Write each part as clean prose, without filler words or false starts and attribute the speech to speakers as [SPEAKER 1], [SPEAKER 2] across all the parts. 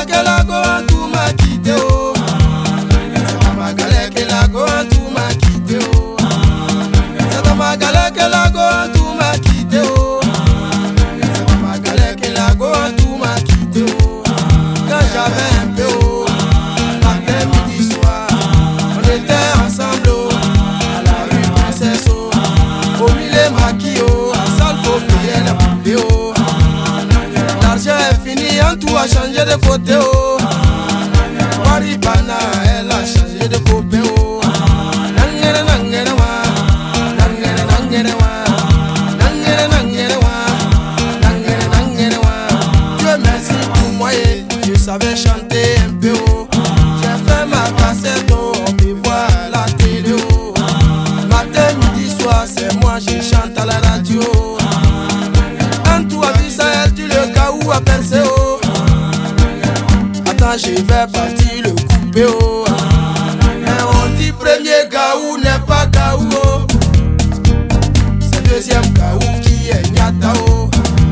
[SPEAKER 1] que la go tout m'a quitté oh. C'est dans ma galère que la go tout m'a quitté oh. C'est dans ma galère que la go tout m'a quitté oh. C'est dans ma galère que la go tout m'a quitté oh. Quand j'avais un peu oh, matin, midi, soir, on était ensemble oh, à la rue Princesse oh, au milieu maquis oh, à salle faut payer la poupée oh. L'argent est fini, en tout a changé de côté oh. Waribana, elle a changé de copain oh. Nangere nangere wa, nangere nangere wa, nangere nangere wa, nangere nangere wa. Dieu merci pour moi et je savais chanter un peu oh. J'ai fait ma cassette oh, on me voit à la télé oh. Matin, midi, soir, c'est moi je chante à la radio. En tout a vu ça, elle dit le cas où a percé oh. Attends, je vais partir le couper oh. Mais on dit premier gaou n'est pas gaou oh. C'est deuxième gaou qui est nyata oh.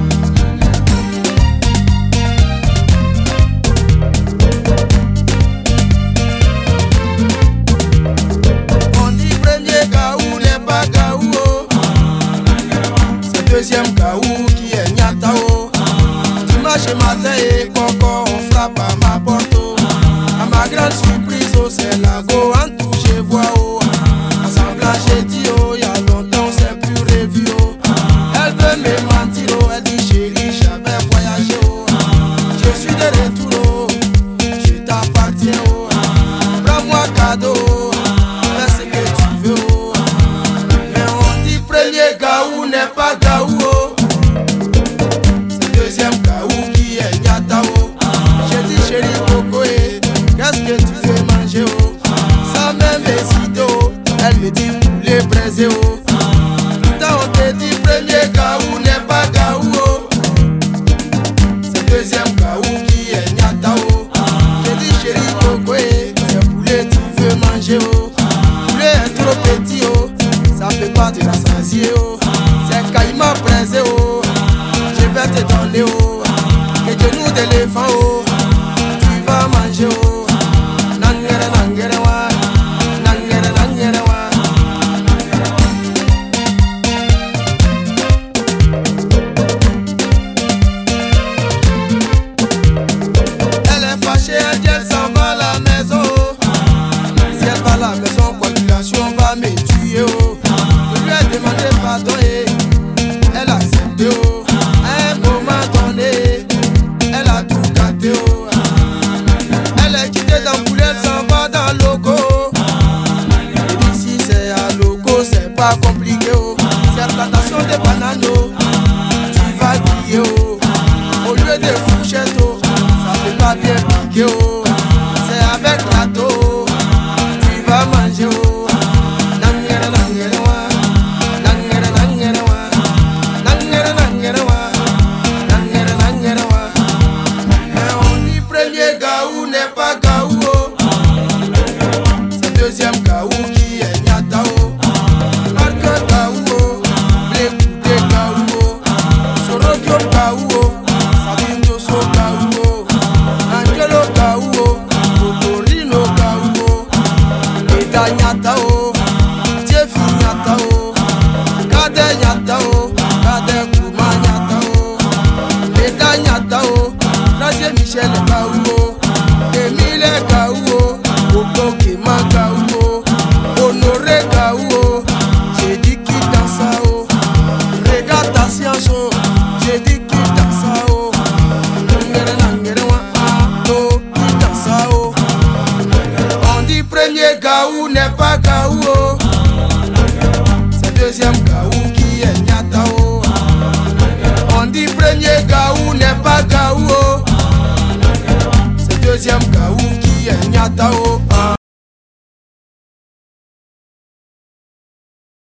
[SPEAKER 1] On dit premier gaou n'est pas gaou oh. C'est deuxième gaou qui est nyata oh. Dimanche matin et coco on frappe à ma porte oh. À ma grande surprise oh, c'est la go en tout je vois oh. Ensemble j'ai dit oh, y'a longtemps on s'est plus revu oh. Elle veut me mentir oh, elle dit chérie j'avais voyagé oh. Je suis de retour oh, je t'appartiens oh. Prends-moi cadeau oh, fais ce que tu veux oh. Mais on dit premier gaou n'est pas gaou oh. C'est deuxième gaou qui est nyata oh. J'ai dit chérie coco eh, qu'est-ce que tu veux manger oh. Sans même hésiter oh, elle me dit poulet braisé oh. Pourtant on te dit premier gaou n'est pas gaou oh. C'est deuxième gaou qui est nyata oh. J'ai dit chérie coco eh, c'est poulet tu veux manger oh. Poulet est trop petit oh, ça peut pas te rassasier oh. C'est caïman braisé oh, je vais te donner oh. Les genoux d'éléphant oh, tu vas manger oh. Nangere nangere wa, nangere nangere wa. Elle est fâchée, elle dit elle s'en va à la maison oh. Si elle va à la maison, population va me tuer oh. Je lui ai demandé pardon et elle a accepté oh. À un moment donné, elle a tout gâté oh. Elle est quittée dans poulet, elle s'en va dans le loco. Et d'ici c'est à loco, c'est pas compliqué oh. C'est plantation de bananes oh, tu vas griller oh. Au lieu de fourchette oh, ça peut pas bien piquer oh. C'est avec râteau oh, tu vas manger oh. Nangere nangere wa, nangere nangere wa, nangere nangere wa, nangere nangere wa. Mais on dit premier gaou n'est pas gaou oh. C'est deuxième gaou qui est nyata oh. Marque gaou oh, blé coupé gaou oh. Sorokyo gaou oh, Sabinjo so gaou oh. Angelo gaou oh, Totorino gaou oh. Eda nyata oh, Tiefi nyata oh. Kade nyata oh, Kade Kuma nyata oh. Eda nyata oh, Traje Michel gaou oh. Emile gaou oh, Koko Kema gaou oh. Honoré gaou oh, j'ai dit qui danse oh. Regarde ta science oh, j'ai dit qui danse oh. Nangere nangere wa oh, qui danse oh. On dit premier gaou n'est pas gaou oh. C'est deuxième gaou qui est nyata oh. On dit premier gaou n'est pas gaou oh. C'est deuxième gaou qui est nyata oh.